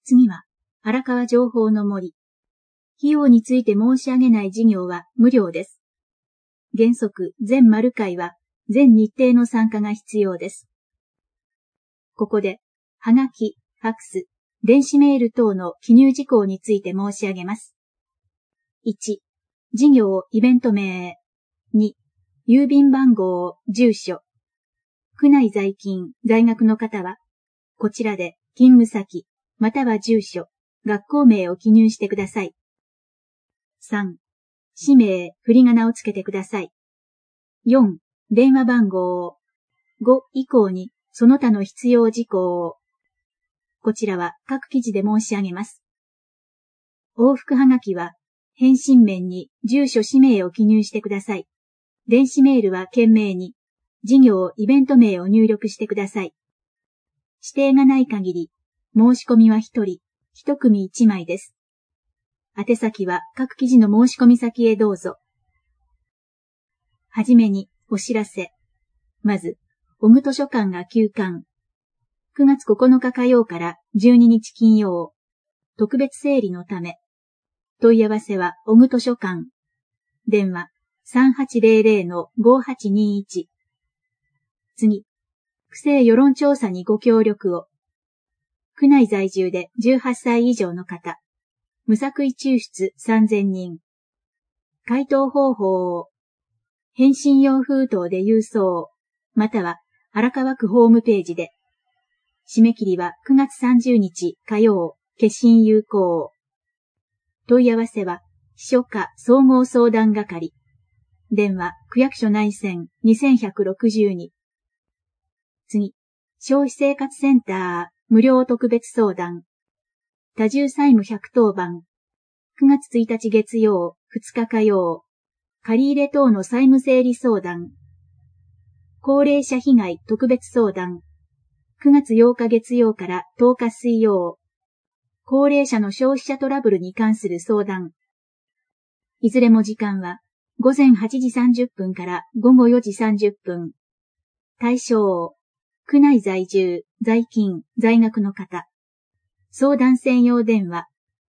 次は、荒川情報の森。費用について申し上げない事業は無料です。原則、全丸会は、全日程の参加が必要です。ここで、はがき、ファックス、電子メール等の記入事項について申し上げます。1、事業、イベント名。2、郵便番号、住所。区内在勤、在学の方は、こちらで勤務先、または住所、学校名を記入してください。3、氏名、振り仮名をつけてください。4、電話番号。5以降に、その他の必要事項を。こちらは各記事で申し上げます。往復はがきは、返信面に住所氏名を記入してください。電子メールは懸命に、事業、イベント名を入力してください。指定がない限り、申し込みは1人、1組1枚です。宛先は各記事の申し込み先へどうぞ。はじめに、お知らせ。まず、小具図書館が休館。9月9日火曜から12日金曜。特別整理のため。問い合わせは小具図書館。電話3800-5821。次。区政世論調査にご協力を。区内在住で18歳以上の方。無作為抽出3000人。回答方法を。返信用封筒で郵送。または荒川区ホームページで。締め切りは9月30日火曜。決心有効。問い合わせは、秘書課総合相談係。電話、区役所内線2162。次、消費生活センター、無料特別相談。多重債務110番。9月1日月曜、2日火曜。借入等の債務整理相談。高齢者被害特別相談。9月8日月曜から10日水曜。高齢者の消費者トラブルに関する相談。いずれも時間は午前8時30分から午後4時30分。対象、区内在住、在勤、在学の方。相談専用電話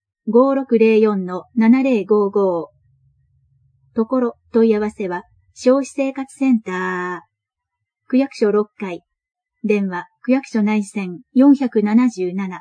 5604-7055。ところ問い合わせは消費生活センター。区役所6階。電話区役所内線477。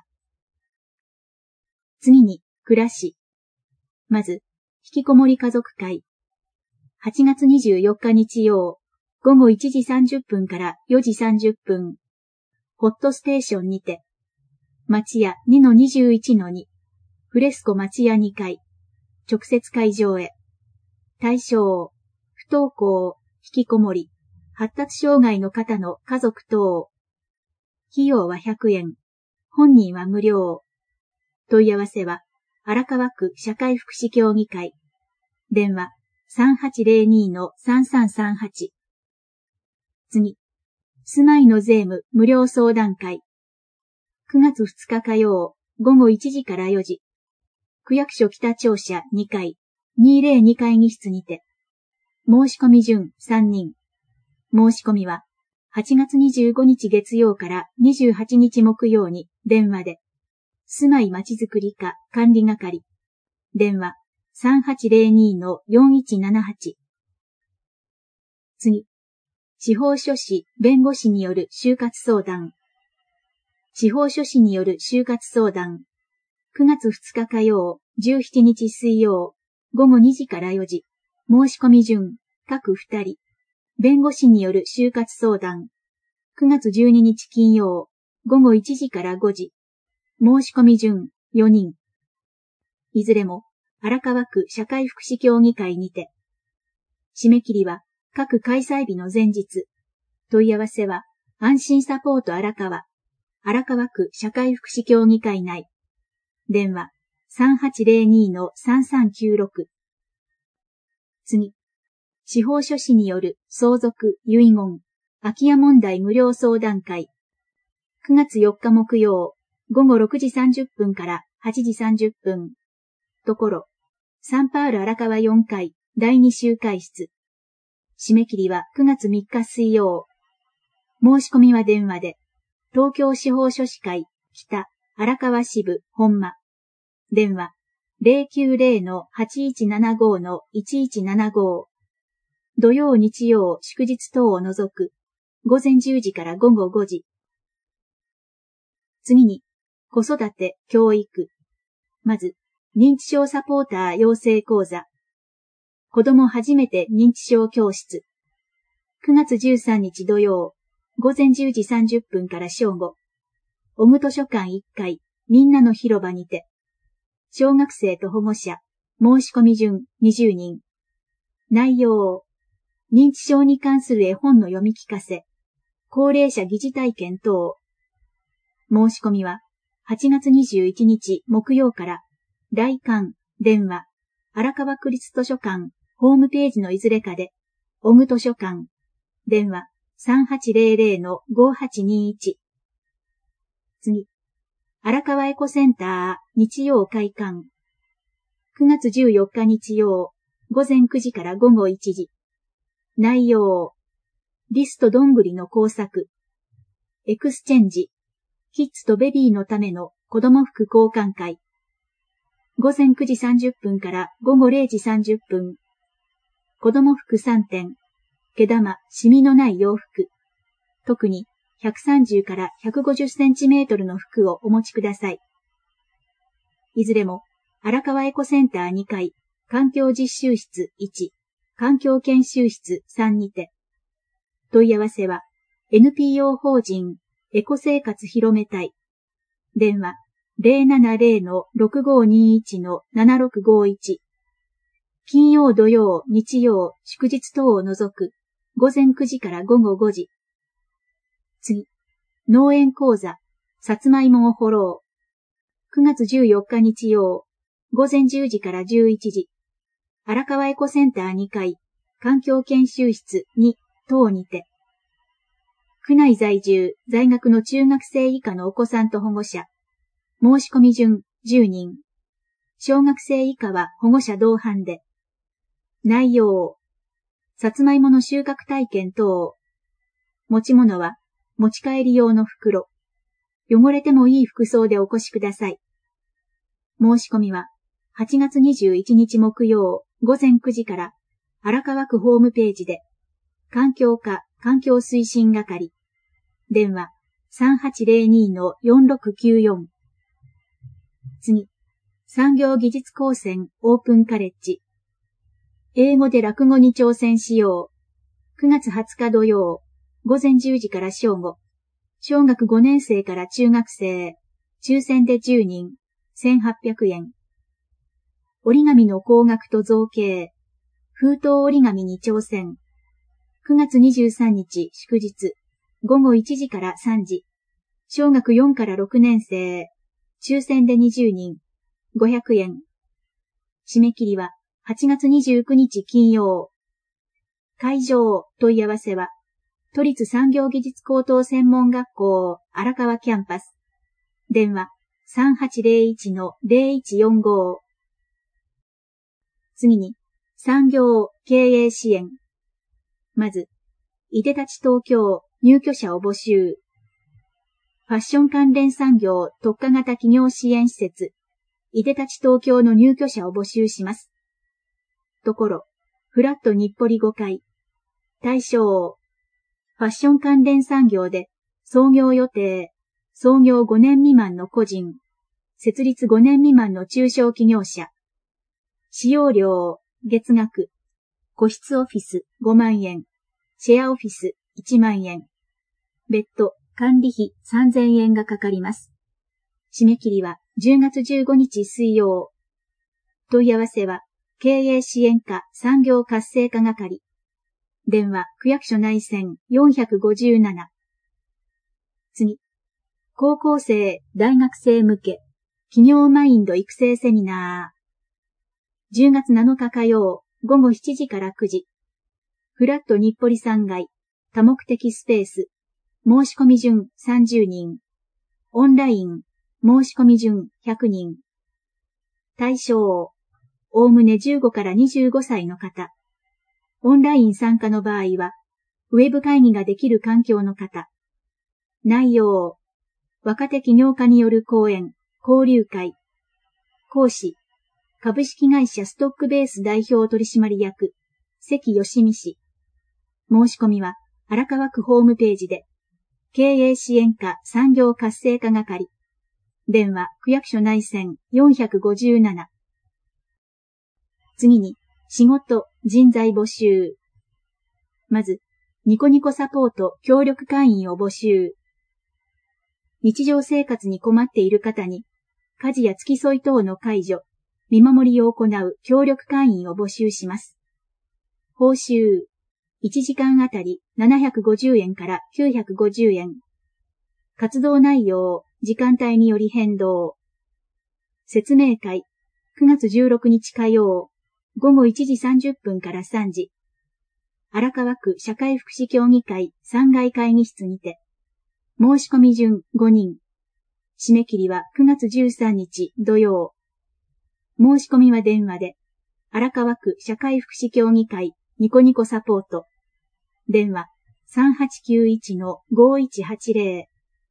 次に、暮らし。まず、引きこもり家族会。8月24日日曜、午後1時30分から4時30分。ホットステーションにて。町屋 2-21-2。フレスコ町屋2階。直接会場へ。対象、不登校、引きこもり、発達障害の方の家族等。費用は100円。本人は無料。問い合わせは、荒川区社会福祉協議会。電話、3802-3338。次。住まいの税務無料相談会。9月2日火曜、午後1時から4時。区役所北庁舎2階、202会議室にて。申し込み順3人。申し込みは、8月25日月曜から28日木曜に電話で。住まいまちづくり課管理係。電話3802-4178。次。司法書士弁護士による就活相談。司法書士による就活相談。9月2日火曜、17日水曜、午後2時から4時。申し込み順、各2人。弁護士による就活相談。9月12日金曜、午後1時から5時。申し込み順、4人。いずれも、荒川区社会福祉協議会にて。締め切りは、各開催日の前日。問い合わせは、安心サポート荒川。荒川区社会福祉協議会内。電話、3802-3396。次。司法書士による相続、遺言、空き家問題無料相談会。9月4日木曜、午後6時30分から8時30分。ところ、サンパール荒川4階、第2集会室。締め切りは9月3日水曜。申し込みは電話で、東京司法書士会、北荒川支部、本間。電話、090-8175-1175。土曜日曜祝日等を除く、午前10時から午後5時。次に、子育て、教育。まず、認知症サポーター養成講座。子供初めて認知症教室。9月13日土曜、午前10時30分から正午。小具図書館1階、みんなの広場にて。小学生と保護者、申し込み順20人。内容、認知症に関する絵本の読み聞かせ、高齢者疑似体験等。申し込みは、8月21日木曜から、来館、電話、荒川区立図書館、ホームページのいずれかで、小具図書館、電話、3800-5821。次、荒川エコセンター、日曜開館。9月14日日曜、午前9時から午後1時。内容、リスとどんぐりの工作。エクスチェンジ。キッズとベビーのための子供服交換会。午前9時30分から午後0時30分。子供服3点。毛玉、シミのない洋服。特に130から150センチメートルの服をお持ちください。いずれも、荒川エコセンター2階、環境実習室1、環境研修室3にて。問い合わせは、NPO 法人、エコ生活広めたい。電話、070-6521-7651。金曜土曜日曜祝日等を除く、午前9時から午後5時。次、農園講座、さつまいもを掘ろう。9月14日日曜、午前10時から11時。荒川エコセンター2階、環境研修室2等にて。区内在住、在学の中学生以下のお子さんと保護者。申し込み順10人。小学生以下は保護者同伴で。内容、さつまいもの収穫体験等。持ち物は持ち帰り用の袋。汚れてもいい服装でお越しください。申し込みは8月21日木曜午前9時から荒川区ホームページで。環境課環境推進係。電話3802-4694。次、産業技術高専オープンカレッジ。英語で落語に挑戦しよう。9月20日土曜、午前10時から正午。小学5年生から中学生、抽選で10人、1800円。折り紙の工学と造形、封筒折り紙に挑戦。9月23日祝日、午後1時から3時。小学4から6年生、抽選で20人、500円。締め切りは8月29日金曜。会場問い合わせは、都立産業技術高等専門学校荒川キャンパス。電話3801-0145。次に、産業経営支援。まず、いでたち東京入居者を募集。ファッション関連産業特化型企業支援施設、いでたち東京の入居者を募集します。ところ、フラット日暮里5階。対象、ファッション関連産業で創業予定、創業5年未満の個人、設立5年未満の中小企業者。使用料、月額、個室オフィス5万円、シェアオフィス1万円。別途、管理費3000円がかかります。締め切りは10月15日水曜。問い合わせは、経営支援課産業活性化係。電話、区役所内線457。次。高校生、大学生向け、企業マインド育成セミナー。10月7日火曜、午後7時から9時。フラット日暮里3階、多目的スペース。申し込み順30人。オンライン、申し込み順100人。対象、おおむね15から25歳の方。オンライン参加の場合は、ウェブ会議ができる環境の方。内容、 若手起業家による講演、交流会。講師、株式会社ストックベース代表取締役、関義美氏。申し込みは、荒川区ホームページで、経営支援課産業活性化係。電話、区役所内線457。次に、仕事、人材募集。まず、ニコニコサポート協力会員を募集。日常生活に困っている方に、家事や付き添い等の介助、見守りを行う協力会員を募集します。報酬、1時間あたり750円から950円。活動内容、時間帯により変動。説明会、9月16日火曜、午後1時30分から3時。荒川区社会福祉協議会3階会議室にて。申し込み順5人。締め切りは9月13日土曜。申し込みは電話で。荒川区社会福祉協議会ニコニコサポート。電話 3891-5180。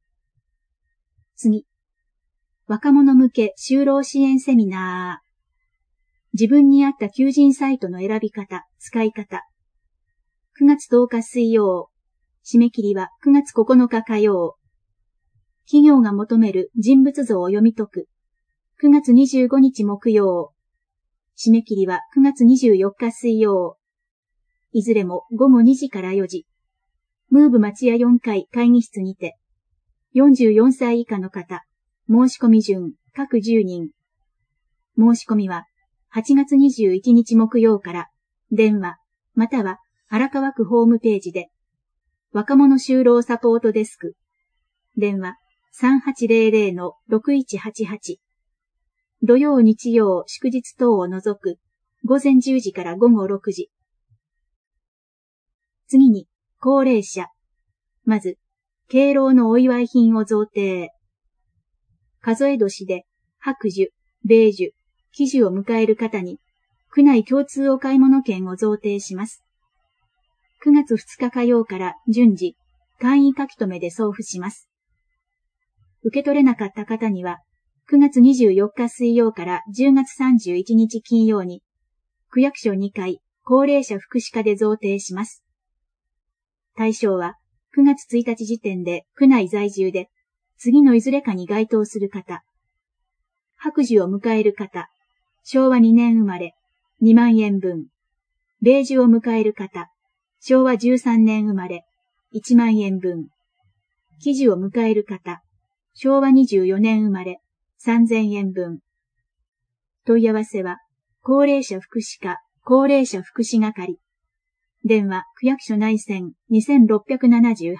次。若者向け就労支援セミナー。自分に合った求人サイトの選び方、使い方。9月10日水曜。締め切りは9月9日火曜。企業が求める人物像を読み解く。9月25日木曜。締め切りは9月24日水曜。いずれも午後2時から4時。ムーブ町屋4階会議室にて。44歳以下の方。申し込み順各10人。申し込みは8月21日木曜から電話または荒川区ホームページで。若者就労サポートデスク。電話 3800-6188。土曜日曜祝日等を除く午前10時から午後6時。次に、高齢者。まず、敬老のお祝い品を贈呈。数え年で、白寿、米寿、喜寿を迎える方に、区内共通お買い物券を贈呈します。9月2日火曜から順次、簡易書き留めで送付します。受け取れなかった方には、9月24日水曜から10月31日金曜に、区役所2階、高齢者福祉課で贈呈します。対象は、9月1日時点で区内在住で、次のいずれかに該当する方。白寿を迎える方、昭和2年生まれ、2万円分。米寿を迎える方、昭和13年生まれ、1万円分。喜寿を迎える方、昭和24年生まれ、3000円分。問い合わせは、高齢者福祉課、高齢者福祉係。電話、区役所内線2678。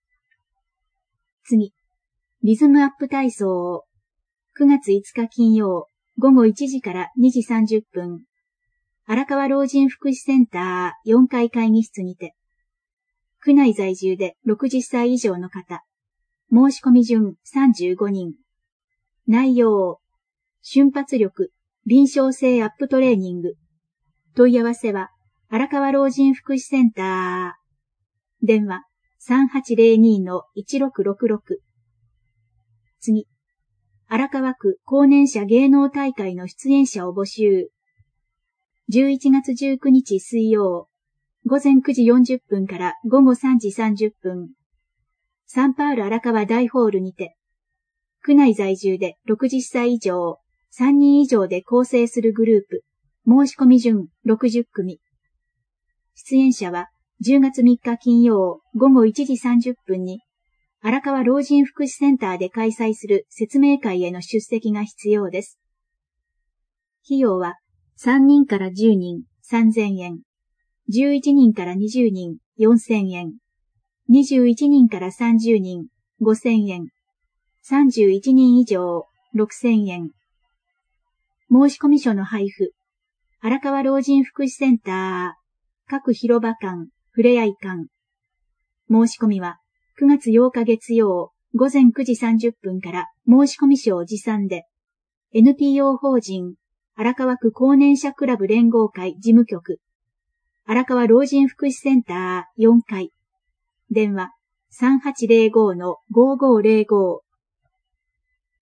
次。リズムアップ体操。9月5日金曜、午後1時から2時30分。荒川老人福祉センター4階会議室にて。区内在住で60歳以上の方。申し込み順35人。内容。瞬発力、敏捷性アップトレーニング。問い合わせは、荒川老人福祉センター。電話 3802-1666。次。荒川区高年者芸能大会の出演者を募集。11月19日水曜。午前9時40分から午後3時30分。サンパウロ荒川大ホールにて。区内在住で60歳以上、3人以上で構成するグループ。申し込み順60組。出演者は10月3日金曜午後1時30分に荒川老人福祉センターで開催する説明会への出席が必要です。費用は3人から10人3000円、11人から20人4000円、21人から30人5000円、31人以上6000円。申し込み書の配布。荒川老人福祉センター。各広場館、ふれあい館。申し込みは9月8日月曜午前9時30分から申し込み書を持参で、NPO 法人荒川区高年者クラブ連合会事務局、荒川老人福祉センター4階、電話 3805-5505